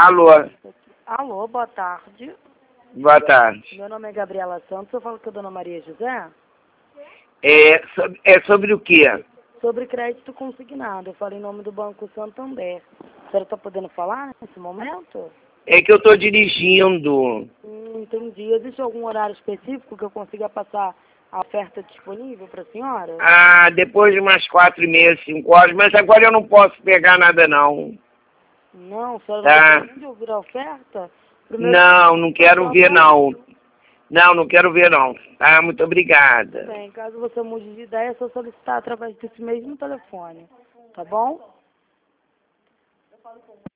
Alô, Alô, boa tarde. boa tarde. Meu nome é Gabriela Santos, eu falo com a dona Maria José. É sobre o quê? Sobre crédito consignado, eu falo em nome do Banco Santander. A senhora está podendo falar nesse momento? É que eu estou dirigindo. Entendi. Existe algum horário específico que eu consiga passar a oferta disponível para a senhora? Ah, depois de umas 4h30, 5 horas, mas agora eu não posso pegar nada não. Não, a senhora não Tá? gostaria nem de ouvir a oferta? Não, não quero ver Tudo não. Não quero ver não. Tá, muito obrigada. bem, caso você mude de ideia, é só solicitar através desse mesmo telefone. Tá bom?